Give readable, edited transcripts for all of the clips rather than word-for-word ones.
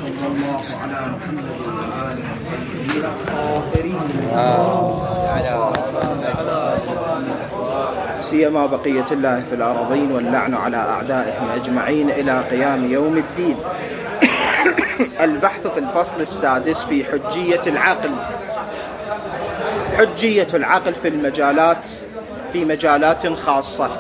الله على محمد وعلى آله الطاهرين سيما بقية الله في الأرضين واللعن على أعدائهم أجمعين إلى قيام يوم الدين. البحث في الفصل السادس في حجية العقل. حجية العقل في مجالات خاصة.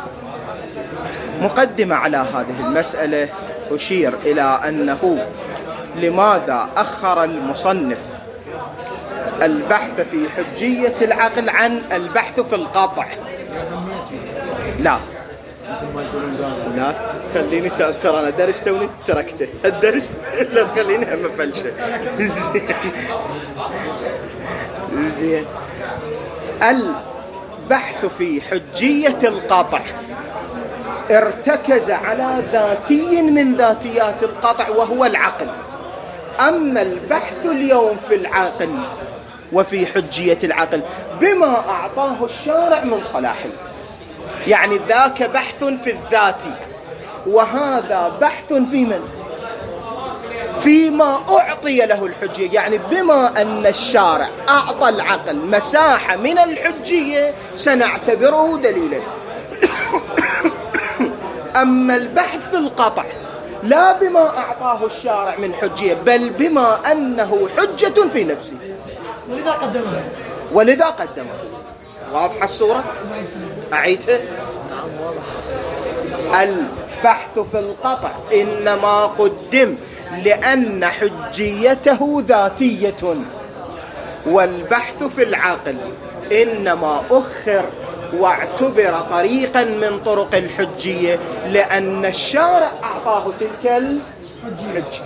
مقدمة على هذه المسألة أشير إلى أنه لماذا أخر المصنف البحث في حجية العقل عن البحث في القطع. لا تخليني ترى أنا درس توني تركته الدرس لا تخليني هم فلشة. زين. البحث في حجية القطع ارتكز على ذاتي من ذاتيات القطع وهو العقل. أما البحث اليوم في العقل وفي حجية العقل بما أعطاه الشارع من صلاحه، يعني ذاك بحث في الذات وهذا بحث في من؟ فيما أعطي له الحجية، يعني بما أن الشارع أعطى العقل مساحة من الحجية سنعتبره دليلا. أما البحث في القطع لا بما أعطاه الشارع من حجية بل بما أنه حجة في نفسه ولذا قدمه. واضحة الصورة؟ أعيدها. البحث في القطع إنما قدم لأن حجيته ذاتية، والبحث في العقل إنما أخر واعتبر طريقا من طرق الحجية لأن الشارع أعطاه تلك الحجة.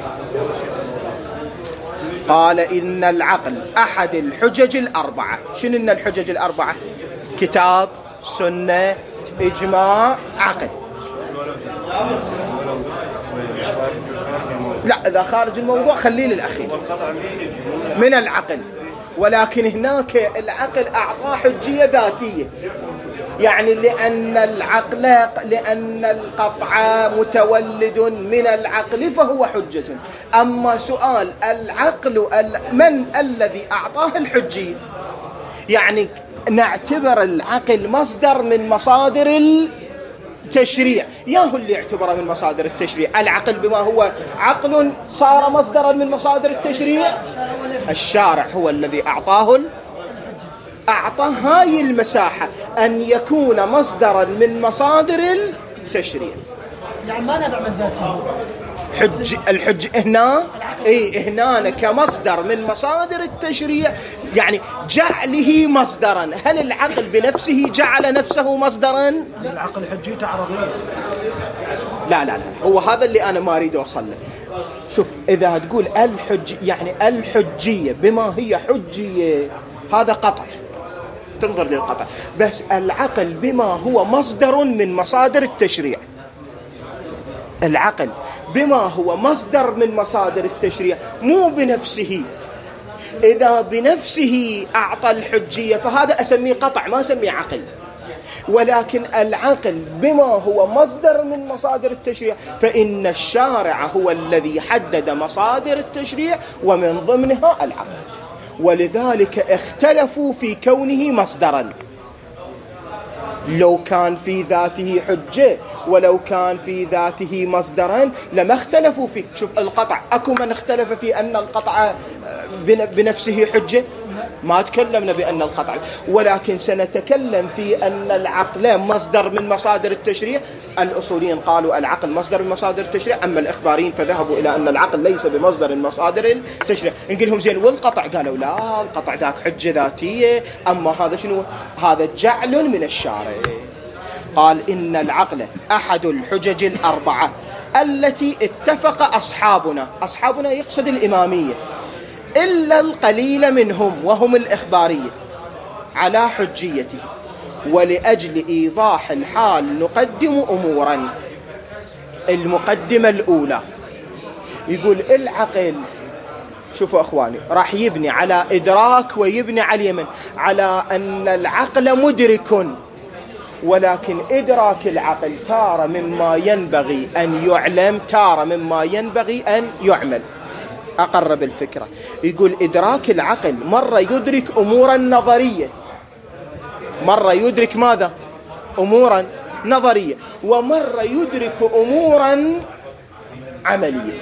قال إن العقل أحد الحجج الأربعة. شنو إن الحجج الأربعة؟ كتاب، سنة، إجماع، عقل. لا إذا خارج الموضوع خليه للأخير من العقل. ولكن هناك العقل أعطاه حجية ذاتية، يعني لأن القطع متولد من العقل فهو حجة. أما سؤال العقل من الذي أعطاه الحجية؟ يعني نعتبر العقل مصدر من مصادر التشريع. ياهو اللي يعتبره من مصادر التشريع. العقل بما هو عقل صار مصدرا من مصادر التشريع. الشارع هو الذي أعطاه هاي المساحة أن يكون مصدرا من مصادر التشريع. يعني ما نبع من ذاته الحج هنا كمصدر من مصادر التشريع، يعني جعله مصدرا. هل العقل بنفسه جعل نفسه مصدرا؟ العقل حجيته عرضية. لا هو هذا اللي أنا ما أريد أوصل له. شوف إذا تقول يعني الحجية بما هي حجية هذا قطع، تنظر للقطع. بس العقل بما هو مصدر من مصادر التشريع. العقل بما هو مصدر من مصادر التشريع مو بنفسه. إذا بنفسه أعطى الحجية فهذا أسميه قطع ما أسميه عقل. ولكن العقل بما هو مصدر من مصادر التشريع فإن الشارع هو الذي حدد مصادر التشريع ومن ضمنها العقل، ولذلك اختلفوا في كونه مصدرا. لو كان في ذاته حجة ولو كان في ذاته مصدرا لما اختلفوا فيه. شوف القطع أكو من اختلف في أن القطع بنفسه حجة؟ ما تكلمنا بأن القطع، ولكن سنتكلم في أن العقل مصدر من مصادر التشريع. الأصوليين قالوا العقل مصدر من مصادر التشريع، أما الإخباريين فذهبوا إلى أن العقل ليس بمصدر من مصادر التشريع. نقول لهم زين والقطع؟ قالوا لا القطع ذاك حجة ذاتية، أما هذا شنو؟ هذا جعل من الشارع. قال إن العقل أحد الحجج الأربعة التي اتفق أصحابنا يقصد الإمامية إلا القليل منهم وهم الإخبارية على حجيته. ولأجل إيضاح الحال نقدم أمورا. المقدمة الأولى يقول العقل، شوفوا أخواني، راح يبني على إدراك ويبني على اليمن على أن العقل مدرك، ولكن إدراك العقل تارة مما ينبغي أن يعلم، تارة مما ينبغي أن يعمل. أقرب الفكرة. يقول إدراك العقل مرة يدرك أمورا نظرية، مرة يدرك ماذا؟ أمورا نظرية، ومرة يدرك أمورا عملية،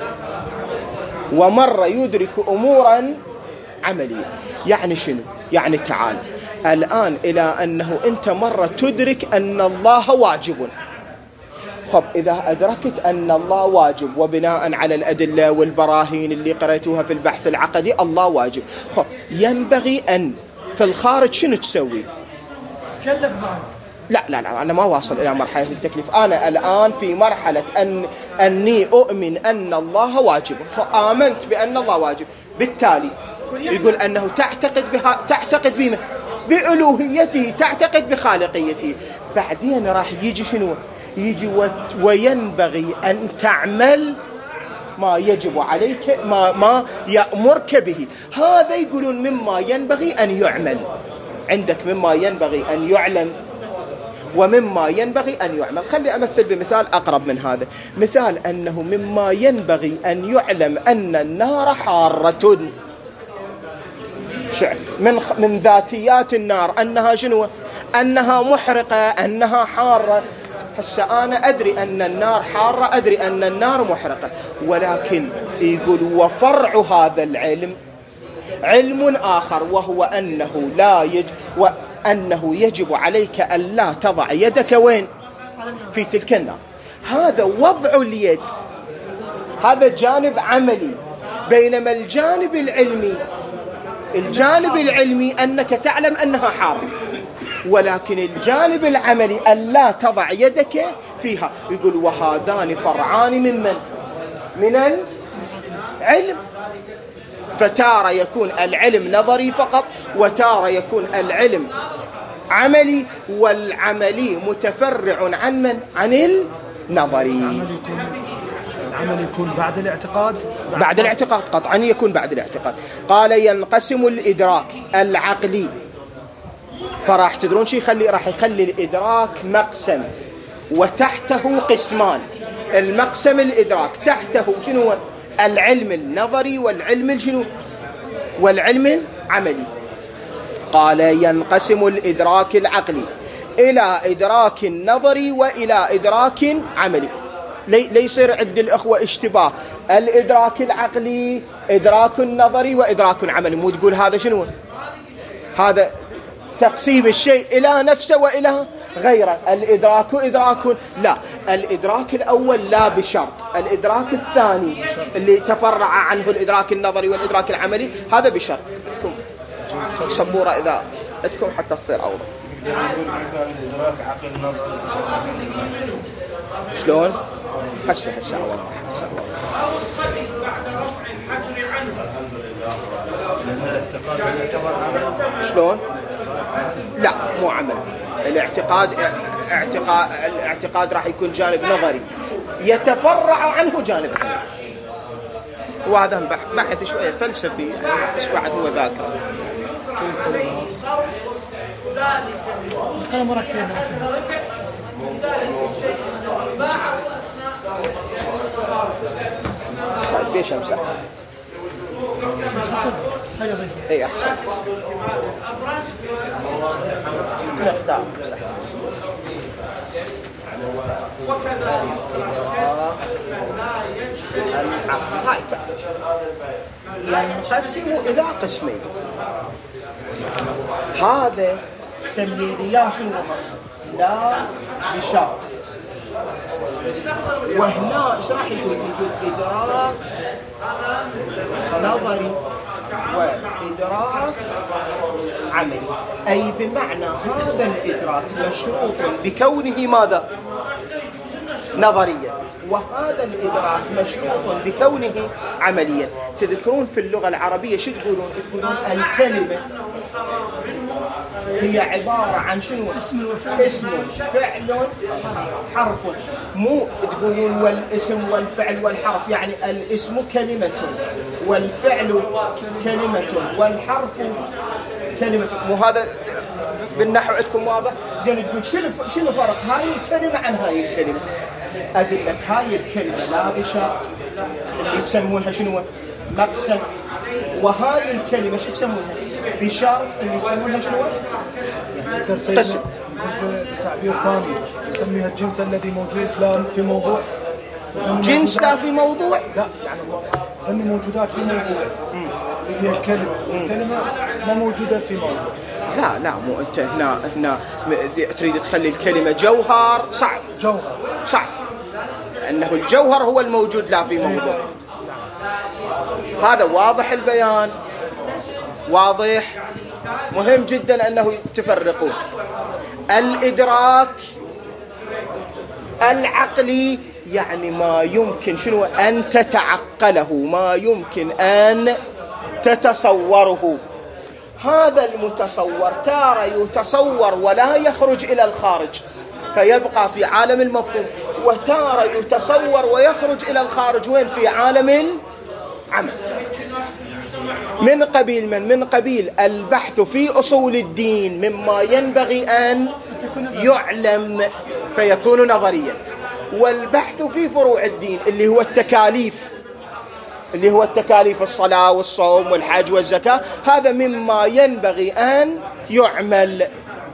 ومرة يدرك أمورا عملية. يعني شنو؟ يعني تعال الآن إلى أنه أنت مرة تدرك أن الله واجب. خب إذا أدركت أن الله واجب وبناء على الأدلة والبراهين اللي قرأتوها في البحث العقدي الله واجب، خب ينبغي أن في الخارج شنو تسوي؟ كلف معه. لا أنا ما واصل إلى مرحلة التكليف. أنا الآن في مرحلة أني أؤمن أن الله واجب، فآمنت بأن الله واجب، بالتالي يقول أنه تعتقد بما بألوهيته، تعتقد بخالقيته. بعدين راح يجي شنو؟ يجي وينبغي أن تعمل ما يجب عليك، ما يأمرك به. هذا يقولون مما ينبغي أن يعمل. عندك مما ينبغي أن يعلم ومما ينبغي أن يعمل. خلي أمثل بمثال أقرب من هذا. مثال أنه مما ينبغي أن يعلم أن النار حارة، شعر من ذاتيات النار أنها شنو؟ أنها محرقة، أنها حارة. هسه أنا أدري أن النار حارة، أدري أن النار محرقة، ولكن يقول وفرع هذا العلم علم آخر، وهو أنه يجب عليك ألا تضع يدك وين؟ في تلك النار. هذا وضع اليد، هذا جانب عملي. بينما الجانب العلمي أنك تعلم أنها حارة، ولكن الجانب العملي ألا تضع يدك فيها. يقول وهذان فرعان من العلم. فتارة يكون العلم نظري فقط، وتارة يكون العلم عملي، والعملي متفرع عن من؟ عن النظري. العمل يكون بعد الاعتقاد. بعد الاعتقاد قطعا يكون بعد الاعتقاد. قال ينقسم الإدراك العقلي. فراح تدرون شيء راح يخلي الإدراك مقسم وتحته قسمان. المقسم الإدراك تحته شنو؟ العلم النظري والعلم شنو؟ والعلم العملي. قال ينقسم الإدراك العقلي إلى إدراك نظري وإلى إدراك عملي. ليصير عند الأخوة اشتباه. الإدراك العقلي إدراك نظري وإدراك عملي، مو تقول هذا شنو؟ هذا تقسيم الشيء إلى نفسه وإلى غيره. الإدراك إدراك، لا، الإدراك الأول لا بشرط. الإدراك الثاني اللي تفرع عنه الإدراك النظري والإدراك العملي هذا بشرط. عندكم سبورة إذا عندكم حتى تصير أوضح. شلون؟ هسه أوضح. شلون؟ لا مو عمل. الاعتقاد راح يكون جانب نظري يتفرع عنه جانب عملي. وهذا بحث شوية فلسفي بس بعد هو ذاكر. القلم راح يصير ليش امسح؟ هاي ضيفه. اي احسن. نختار امسح. وكذلك هاي ينقسم إلى قسمين. هذا سميه لا شنو لا بشرط. وهنا ايش راح يكون؟ إدراك نظري وإدراك عملي. أي بمعنى هذا الإدراك مشروط بكونه ماذا؟ نظريا، وهذا الإدراك مشروط بكونه عمليا. تذكرون في اللغة العربية شو تقولون؟ تقولون الكلمة هي عبارة عن شنو؟ اسم فعل حرف. مو تقولون والاسم والفعل والحرف، يعني الاسم كلمة والفعل كلمة والحرف كلمة. مو هذا بالنحو عندكم واضح؟ زين تقول شنو فرق هاي الكلمة عن هاي الكلمة؟ أقول لك هاي الكلمة لا بشرط اللي يسمونها شنو؟ مقسم. وهاي الكلمة شو يسمونها؟ بشرط اللي يسمونها شنو؟ قسم. تعبير ثاني يسميها الجنس الذي موجود لا في موضوع. جنس لا في موضوع؟ لا يعني أن موجودات في موضوع. هي كلمة ما موجودة في موضوع. لا مو أنت هنا تريد تخلي الكلمة جوهر. صعب. جوهر صعب. أنه الجوهر هو الموجود لا في موضوع. هذا واضح البيان، واضح. مهم جدا أنه تفرقون الإدراك العقلي، يعني ما يمكن شنو أن تتعقله، ما يمكن أن تتصوره. هذا المتصور تارة يتصور ولا يخرج إلى الخارج فيبقى في عالم المفهوم، وتارة يتصور ويخرج إلى الخارج وين؟ في عالم العمل. من قبيل البحث في أصول الدين مما ينبغي أن يعلم فيكون نظريا، والبحث في فروع الدين اللي هو التكاليف الصلاة والصوم والحج والزكاة، هذا مما ينبغي أن يعمل.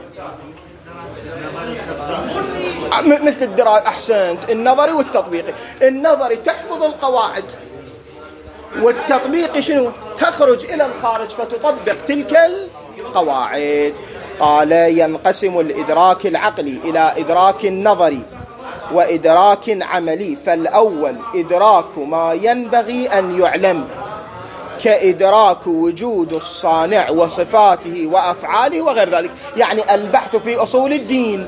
مثل الدراسة. أحسنت. النظري والتطبيقي. النظري تحفظ القواعد، والتطبيقي شنو؟ تخرج إلى الخارج فتطبق تلك القواعد. قال ينقسم الإدراك العقلي إلى إدراك نظري وإدراك عملي. فالأول إدراك ما ينبغي أن يعلم، كإدراك وجود الصانع وصفاته وأفعاله وغير ذلك، يعني البحث في أصول الدين.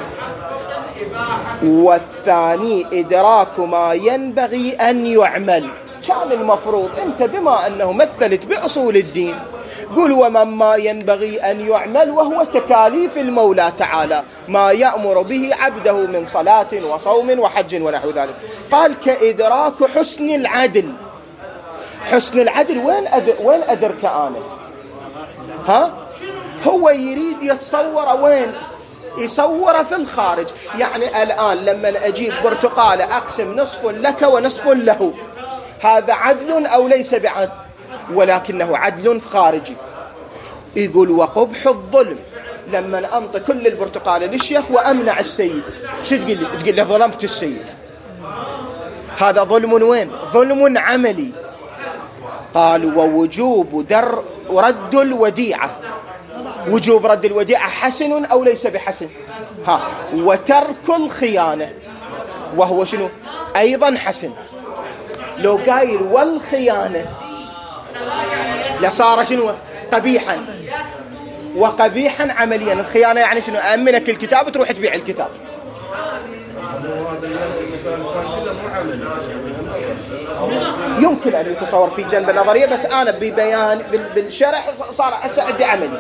والثاني إدراك ما ينبغي أن يعمل. كان المفروض أنت بما أنه مثلت بأصول الدين قل ومما ينبغي أن يعمل، وهو تكاليف المولى تعالى، ما يأمر به عبده من صلاة وصوم وحج ونحو ذلك. قال كإدراك حسن العدل. حسن العدل وين أدرك أنا؟ هو يريد يتصور وين؟ يصور في الخارج. يعني الآن لما أجيب برتقالة أقسم نصف لك ونصف له، هذا عدل أو ليس بعدل؟ ولكنه عدل خارجي. يقول وقبح الظلم لما أنطي كل البرتقالة للشيخ وأمنع السيد، شو تقول لي؟ تقول لي ظلمت السيد. هذا ظلم وين؟ ظلم عملي. قال ووجوب رد الوديعة. وجوب رد الوديعة حسن أو ليس بحسن؟ وترك الخيانة وهو شنو؟ أيضا حسن. لو قايل والخيانة لصار شنو؟ قبيحا. وقبيحا عمليا. الخيانة يعني شنو؟ أمنك الكتاب تروح تبيع الكتاب. يمكن أن يتصور في جنب نظرية، بس أنا ببيان بالشرح صار عندي عملي.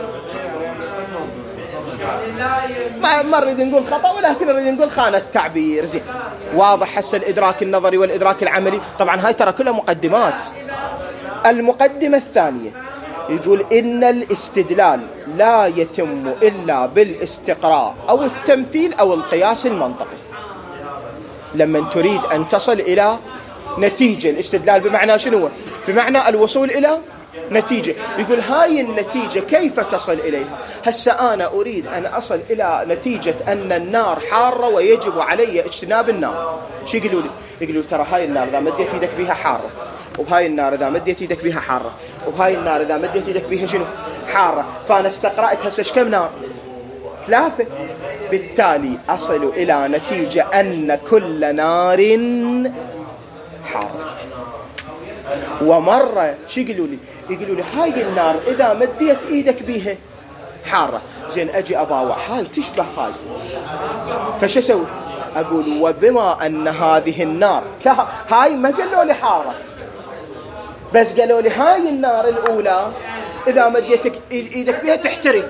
ما نريد نقول خطأ، ولكن نريد نقول خانة التعبير. زين واضح هسه الإدراك النظري والإدراك العملي. طبعا هاي ترى كلها مقدمات. المقدمة الثانية يقول إن الاستدلال لا يتم إلا بالاستقراء أو التمثيل أو القياس المنطقي. لما تريد أن تصل إلى نتيجة، الاستدلال بمعنى شنو؟ بمعنى الوصول إلى نتيجة. يقول هاي النتيجة كيف تصل إليها؟ هسه أنا أريد أن أصل إلى نتيجة أن النار حارة ويجب علي اجتناب النار. شو يقولوا لي؟ يقولوا ترى هاي النار إذا مديت يدك بها حارة، وهاي النار إذا مديت يدك بها حارة، وهاي النار إذا مديت يدك بها شنو؟ حارة. فأنا استقرأت هسه كم نار؟ 3. بالتالي أصل إلى نتيجة أن كل نار حارة. ومرة شو يقولوا لي؟ يقولوا لي هاي النار إذا مديت إيدك بيها حارة. زين أجي أباوع هاي تشبه هاي، فش أسوي؟ أقول وبما أن هذه النار هاي ما قالوا لي حارة، بس قالوا لي هاي النار الأولى إذا مديتك إيدك بيها تحترق،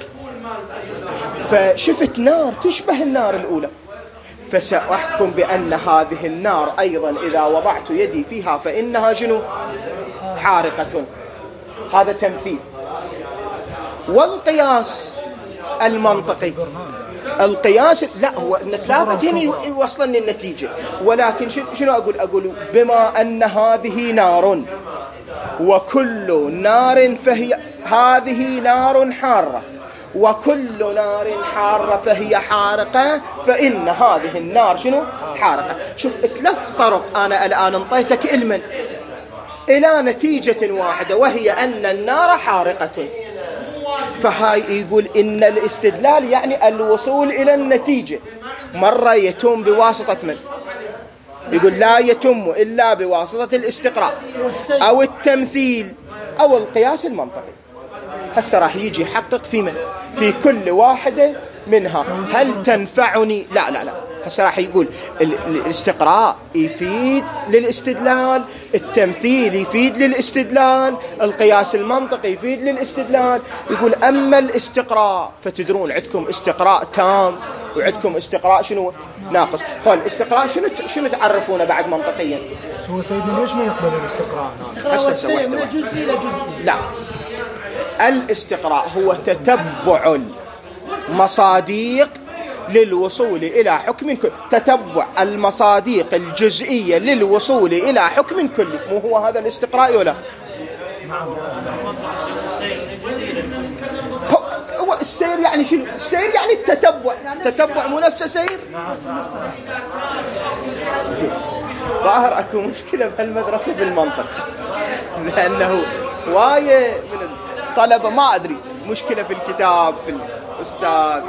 فشفت نار تشبه النار الأولى، فسأحكم بأن هذه النار أيضا إذا وضعت يدي فيها فإنها شنو؟ حارقة. هذا تمثيل. والقياس المنطقي، القياس لا هو الثلاثة يوصلني النتيجة، ولكن شنو أقول؟ أقول بما أن هذه نار وكل نار فهي هذه نار حارة، وكل نار حارة فهي حارقة، فإن هذه النار شنو؟ حارقة. شوف 3 طرق أنا الآن انطيتك علما إلى نتيجة واحدة، وهي أن النار حارقة. فهاي يقول إن الاستدلال يعني الوصول إلى النتيجة، مرة يتم بواسطة من؟ يقول لا يتم إلا بواسطة الاستقراء أو التمثيل أو القياس المنطقي. هسه راح يجي يحقق في من؟ في كل واحدة منها. هل تنفعني؟ لا لا لا. هسه راح يقول الاستقراء يفيد للاستدلال، التمثيل يفيد للاستدلال، القياس المنطقي يفيد للاستدلال. يقول أما الاستقراء فتدرون عندكم استقراء تام وعندكم استقراء شنو؟ ناقص. الاستقراء شنو تعرفونه بعد منطقيا؟ هو سيدنا ليش ما يقبل الاستقراء؟ الاستقراء والسير من جزء إلى جزء. لا، الاستقراء هو تتبع المصادق للوصول إلى حكم كلي، تتبع المصادق الجزئية للوصول إلى حكم كلي. مو هو هذا الاستقراء ولا؟ هو السير يعني شنو؟ السير يعني التتبع، تتبع مو نفسه سير. ظاهر اكو مشكلة بهالمدرسة في المنطق، لأنه وايه من الطلبة ما أدري مشكلة في الكتاب في الأستاذ.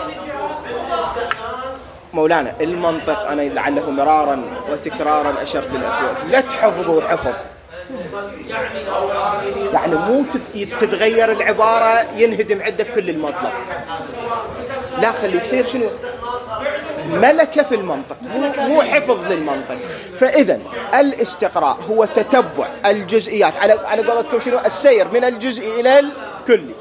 مولانا المنطق أنا لعله مرارا وتكرارا أشرت للأخوة لا تحفظوا حفظ، يعني مو تتغير العبارة ينهدم عندك كل المطلب، لا خلي يصير شنو؟ ملكة في المنطق، مو حفظ للمنطق. فإذا الاستقراء هو تتبع الجزئيات على قولتكم شنو؟ السير من الجزء إلى الكلي.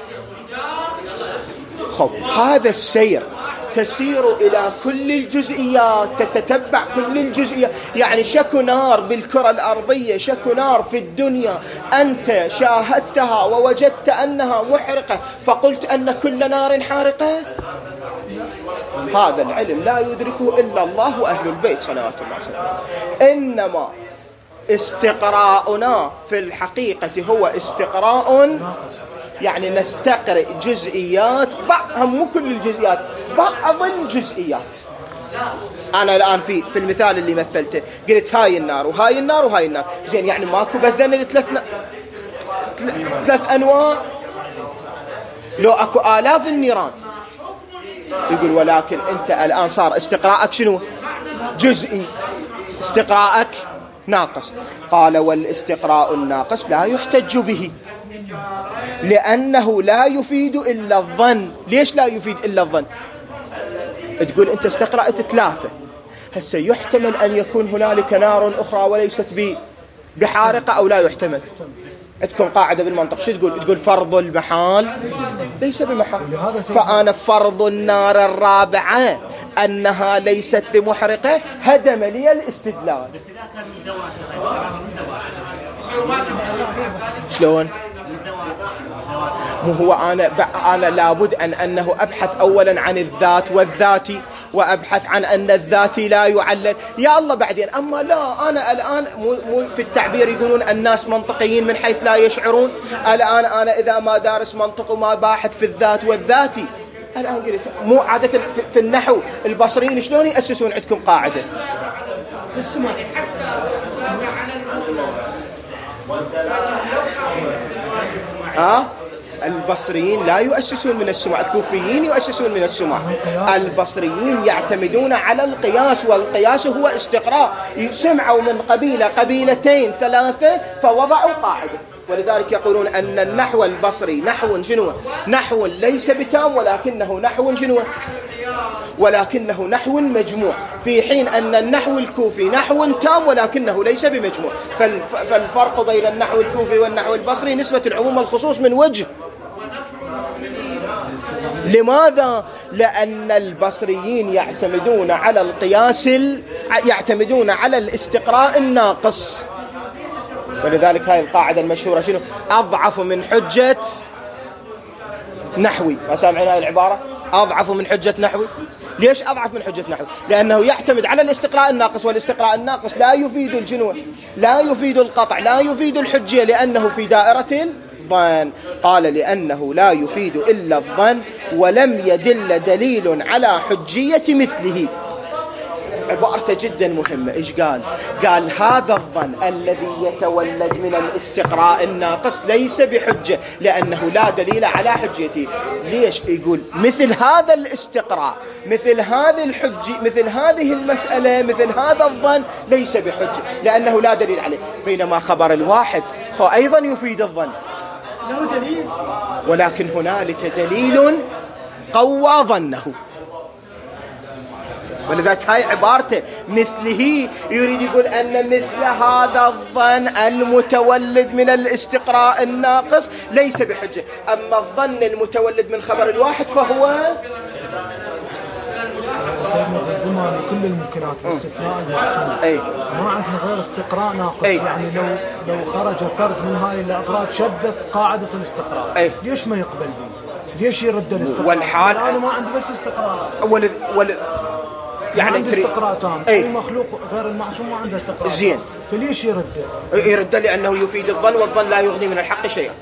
هذا السير تسير إلى كل الجزئيات، تتتبع كل الجزئيات. يعني شكو نار بالكرة الأرضية، شكو نار في الدنيا أنت شاهدتها ووجدت أنها محرقة فقلت أن كل نار حارقة؟ هذا العلم لا يدركه إلا الله وأهل البيت صلوات الله وسلامه. إنما استقراؤنا في الحقيقة هو استقراء يعني نستقرئ جزئيات، مو كل الجزئيات، بعض الجزئيات. أنا الآن في المثال اللي مثلته قلت هاي النار وهاي النار وهاي النار، زين يعني ماكو بس لأن 3 أنواع؟ لو أكو آلاف النيران. يقول ولكن أنت الآن صار استقراءك شنو؟ جزئي، استقراءك ناقص. قال والاستقراء الناقص لا يحتج به لأنه لا يفيد إلا الظن. ليش لا يفيد إلا الظن؟ تقول أنت استقرأت 3، هسه يحتمل أن يكون هنالك نار أخرى وليست بحارقة أو لا يحتمل. عندكم قاعدة بالمنطق شو تقول؟ تقول فرض المحال ليس بمحال. فأنا فرض النار الرابعة أنها ليست بمحرقة هدم لي الاستدلال. بس إذا كان من دواء شلون؟ مو هو أنا لابد أنه أبحث أولا عن الذات والذاتي، وأبحث عن أن الذاتي لا يعلل يا الله بعدين. أما لا، أنا الآن مو في التعبير يقولون الناس منطقيين من حيث لا يشعرون. الآن أنا إذا ما دارس منطق وما باحث في الذات والذاتي، الآن قلت مو عادة في النحو البصريين شلون يأسسون عندكم قاعدة بالسمع البصريين لا يؤسسون من السمع، الكوفيين يؤسسون من السمع. البصريين يعتمدون على القياس، والقياس هو استقراء. سمعوا من قبيلة 2 3 فوضعوا قاعدة. ولذلك يقولون أن النحو البصري نحو شنو؟ نحو ليس بتام، ولكنه نحو شنو؟ ولكنه نحو مجموع، في حين أن النحو الكوفي نحو تام ولكنه ليس بمجموع. فالفرق بين النحو الكوفي والنحو البصري نسبة العموم والخصوص من وجه. لماذا؟ لأن البصريين يعتمدون على القياس، يعتمدون على الاستقراء الناقص. ولذلك هاي القاعدة المشهورة شنو؟ أضعف من حجة نحوي. ما سامعين هاي العبارة؟ أضعف من حجة نحوي. ليش أضعف من حجة نحو؟ لأنه يعتمد على الاستقراء الناقص، والاستقراء الناقص لا يفيد الجنوة، لا يفيد القطع، لا يفيد الحجية، لأنه في دائرة الظن. قال لأنه لا يفيد إلا الظن ولم يدل دليل على حجية مثله. عبارته جدا مهمة. إيش قال؟ قال هذا الظن الذي يتولد من الاستقراء الناقص ليس بحجة، لأنه لا دليل على حجيته. ليش؟ يقول مثل هذا الاستقراء، مثل هذه الحجة، مثل هذه المسألة، مثل هذا الظن ليس بحجة، لأنه لا دليل عليه. بينما خبر الواحد أيضا يفيد الظن له دليل، ولكن هنالك دليل قوى ظنه. ولذلك هاي عبارته مثله، يريد يقول أن مثل هذا الظن المتولد من الاستقراء الناقص ليس بحجة. أما الظن المتولد من خبر الواحد فهو سيدنا بما كل الممكنات باستثناء المعصوم ما عندنا غير استقراء ناقص. يعني لو خرج فرد من هاي الأفراد شدت قاعدة الاستقراء، ليش ما يقبل به؟ ليش يرد الاستقراء؟ والحال أنا ما عندي بس استقراء، يعني عنده استقراء تام. أي مخلوق غير المعصوم ما عنده استقراء زين، فليش يرد؟ يرد لأنه يفيد الظن، والظن لا يغني من الحق شيئا.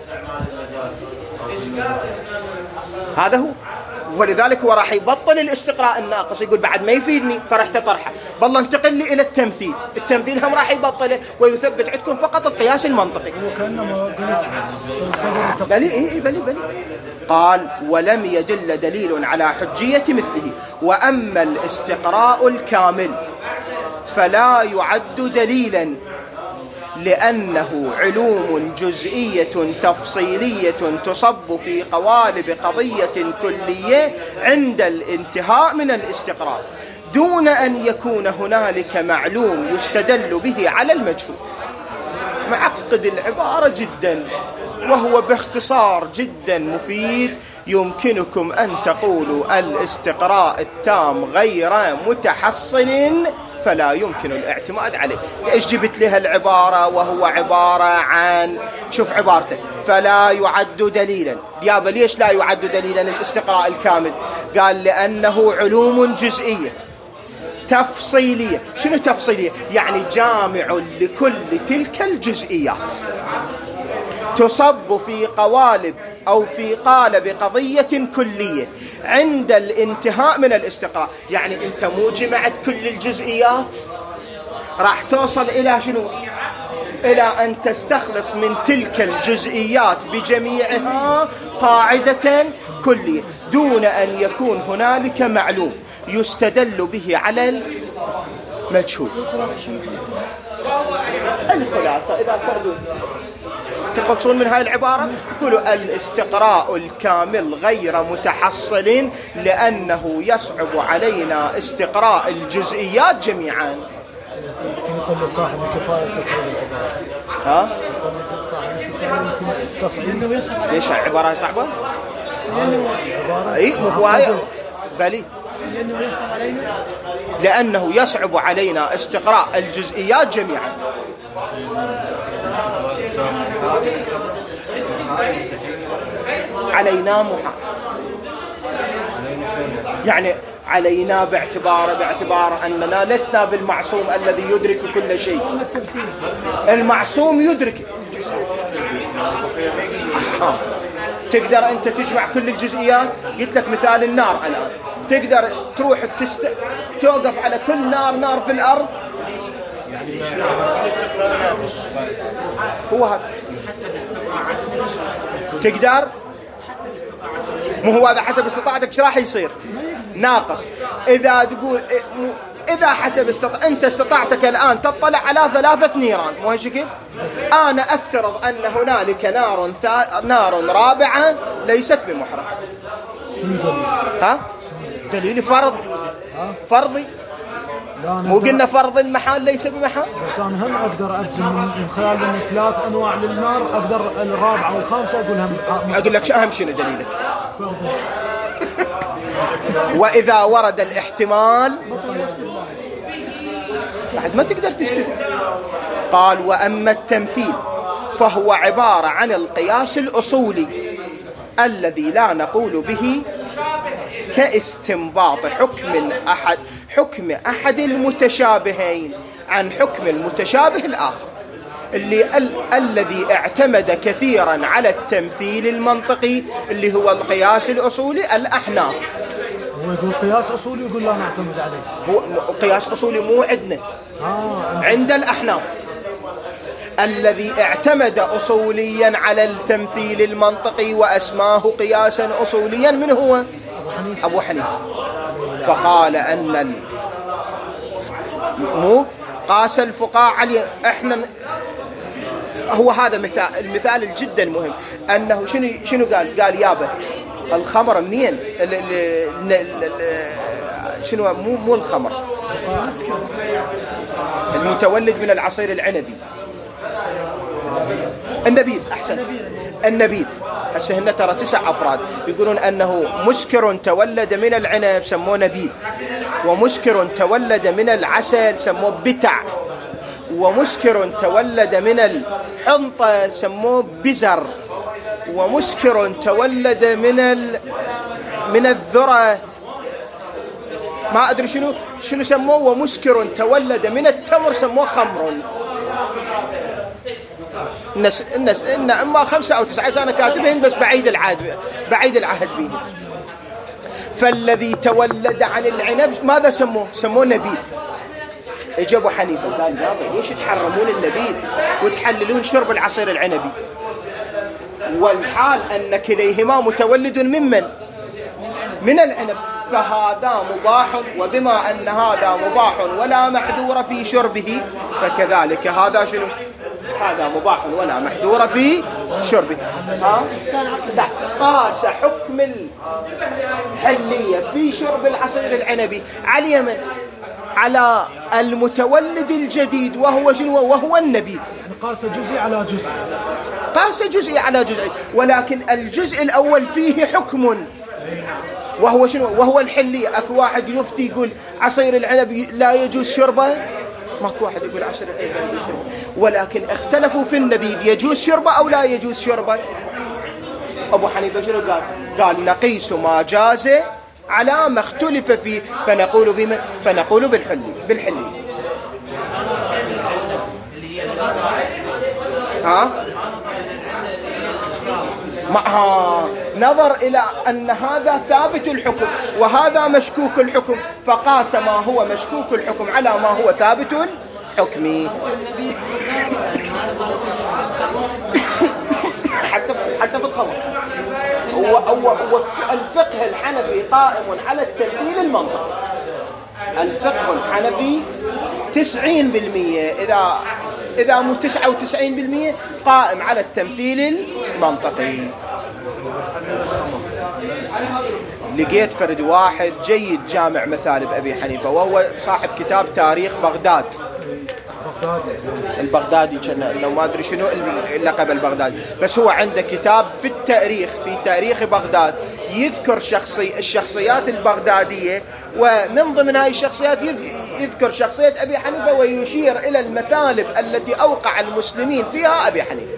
هذا هو. ولذلك هو راح يبطل الاستقراء الناقص، يقول بعد ما يفيدني فرحت طرحه، بالله انتقل لي إلى التمثيل. التمثيل هم راح يبطله ويثبت عندكم فقط القياس المنطقي. وكأنما قلت بلي. قال ولم يدل دليل على حجية مثله. وأما الاستقراء الكامل فلا يعد دليلا، لأنه علوم جزئية تفصيلية تصب في قوالب قضية كلية عند الانتهاء من الاستقراء، دون أن يكون هنالك معلوم يستدل به على المجهول. معقد العبارة جدا، وهو باختصار جدا مفيد. يمكنكم أن تقولوا الاستقراء التام غير متحصل فلا يمكن الاعتماد عليه. إيش جبت لها العبارة؟ وهو عبارة عن، شوف عبارته، فلا يعد دليلا. يابا ليش لا يعد دليلا الاستقراء الكامل؟ قال لأنه علوم جزئية تفصيلية. شنو تفصيلية؟ يعني جامع لكل تلك الجزئيات، تصب في قوالب أو في قالب قضية كلية عند الانتهاء من الاستقراء. يعني أنت مو جمعت كل الجزئيات، راح توصل إلى شنو؟ إلى أن تستخلص من تلك الجزئيات بجميعها قاعدة كلية، دون أن يكون هنالك معلوم يستدل به على المجهول. الخلاصة إذا تردون تخلصون من هاي العبارة، تقولوا الاستقراء الكامل غير متحصل لأنه يصعب علينا استقراء الجزئيات جميعا. يقول لصاحب الكفاية تصعيد العبارة. يقول صاحب الكفاية تصعيد. ليش العبارة صعبة؟ بلي لأنه يصعب علينا استقراء الجزئيات جميعا. علينا يعني علينا باعتبار أننا لسنا بالمعصوم الذي يدرك كل شيء. المعصوم يدرك. تقدر أنت تجمع كل الجزئيات؟ قلت لك مثال النار الآن، تقدر تروح توقف على كل نار في الأرض؟ هو هذا تقدر؟ مو هو هذا حسب استطاعتك ايش راح يصير؟ ناقص. إذا تقول إذا حسب أنت استطاعتك الآن تطلع على 3 نيران، مو هالشكل؟ أنا أفترض أن هنالك نار رابعة ليست بمحرقة. دليل فرضي. مو قلنا فرض المحال ليس بمحال؟ بس أنا هم أقدر أجزم من خلال أن 3 أنواع للنار، أقدر الرابعة والخامسة أقولها. أقول لك أهم شنو دليلك؟ وإذا ورد الاحتمال بعد ما تقدر تستدل. قال وأما التمثيل فهو عبارة عن القياس الأصولي الذي لا نقول به كاستنباط حكم أحد المتشابهين عن حكم المتشابه الآخر، الذي اعتمد كثيرا على التمثيل المنطقي اللي هو القياس الأصولي. الأحناف هو يقول قياس أصولي، يقول لا نعتمد عليه. هو قياس أصولي مو عندنا، عند الأحناف. الذي اعتمد أصوليا على التمثيل المنطقي وأسماه قياسا أصوليا من هو؟ أبو حنيفة. فقال أن مو قاس الفقهاء عليه. احنا هو هذا المثال الجدا مهم. أنه شنو قال يابا الخمر منين؟ شنو مو الخمر، المتولد من العصير العنبي، النبيذ. أحسن، النبيذ. هسه هن ترى 9 أفراد يقولون أنه مسكر تولد من العنب سموه نبيذ، ومسكر تولد من العسل سموه بتع، ومسكر تولد من الحنطة سموه بزر، ومسكر تولد من الذرة ما أدري شنو سموه، ومسكر تولد من التمر سموه خمر. الناس إن إما 5 أو 9 سنة كاتبين، بس بعيد العهد بهم. فالذي تولد عن العنب ماذا سموه نبيذ. اجى ابو حنيفه قال ليش تحرمون النبيذ وتحللون شرب العصير العنبي، والحال ان كليهما متولد من العنب، فهذا مباح، وبما ان هذا مباح ولا محذور في شربه فكذلك هذا هذا مباح ولا محذور في شربه. قاس حكم الحلية في شرب العصير العنبي على اليمن على المتولد الجديد وهو النبيذ. يعني قاس جزء على جزء، قاس جزء على جزء، ولكن الجزء الأول فيه حكم وهو الحلية. أكو واحد يفتي يقول عصير العنب لا يجوز شربه، ماكو واحد يقول عصير العنب لا يجوز شربه، ولكن اختلفوا في النبيذ يجوز شربه أو لا يجوز شربه. أبو حنيفة شنو قال نقيس ما جاز على ما اختلف فيه، فنقول بالحلي. نظر إلى أن هذا ثابت الحكم وهذا مشكوك الحكم، فقاس ما هو مشكوك الحكم على ما هو ثابت الحكم. حتى في الخمر الفقه الحنفي قائم على التمثيل المنطقي. الفقه الحنفي 90%، إذا مو 99% قائم على التمثيل المنطقي. لقيت فرد واحد جيد جامع مثالب أبي حنيفة، وهو صاحب كتاب تاريخ بغداد البغدادي، لو ما أدري شنو اللقب البغدادي، بس هو عنده كتاب في تاريخ بغداد يذكر الشخصيات البغدادية، ومن ضمن هاي الشخصيات يذكر شخصية أبي حنيفة ويشير إلى المثالب التي أوقع المسلمين فيها أبي حنيفة.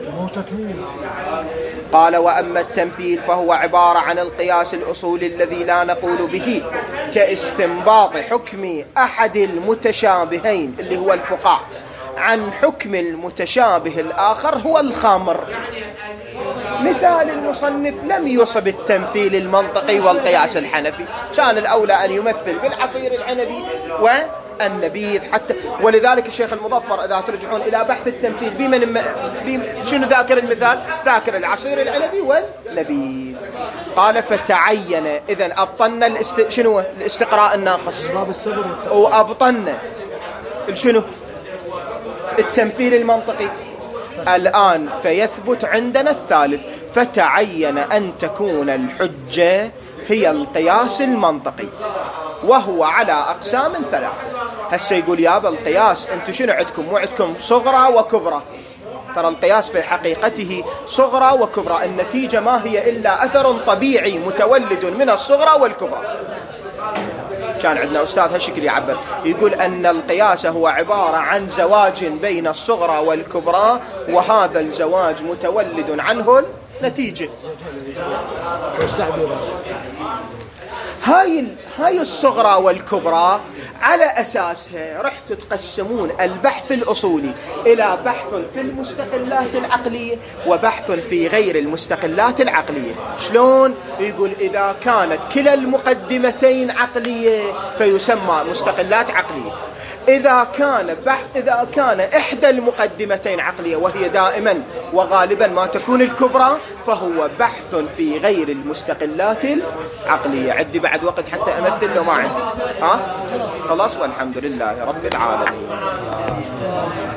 قال وأما التمثيل فهو عبارة عن القياس الأصولي الذي لا نقول به كاستنباط حكم أحد المتشابهين اللي هو الفقاع عن حكم المتشابه الآخر هو الخمر. مثال المصنف لم يصب التمثيل المنطقي والقياس الحنفي، كان الأولى أن يمثل بالعصير العنبي والنبيذ حتى. ولذلك الشيخ المظفر إذا ترجعون إلى بحث التمثيل شنو ذاكر المثال؟ ذاكر العصير العنبي والنبيذ. قال فتعين، إذن أبطلنا شنو الاستقراء الناقص، وأبطلنا شنو التمثيل المنطقي. الآن فيثبت عندنا الثالث، فتعين أن تكون الحجة هي القياس المنطقي، وهو على أقسام 3. هسه يقول يابا القياس أنتم شنو عندكم؟ مو عندكم صغرى وكبرى؟ ترى القياس في حقيقته صغرى وكبرى، النتيجة ما هي إلا أثر طبيعي متولد من الصغرى والكبرى. كان عندنا أستاذ هالشكل يعبر، يقول أن القياس هو عبارة عن زواج بين الصغرى والكبرى، وهذا الزواج متولد عنه النتيجة. هاي الصغرى والكبرى على أساسها رحتوا تقسمون البحث الأصولي إلى بحث في المستقلات العقلية وبحث في غير المستقلات العقلية. شلون؟ يقول إذا كانت كلا المقدمتين عقلية فيسمى مستقلات عقلية، إذا كان إحدى المقدمتين عقلية وهي دائما وغالبا ما تكون الكبرى فهو بحث في غير المستقلات العقلية. عندي بعد وقت حتى أمثل له ما عندي؟ خلاص والحمد لله رب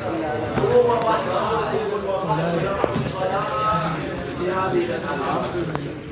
العالمين.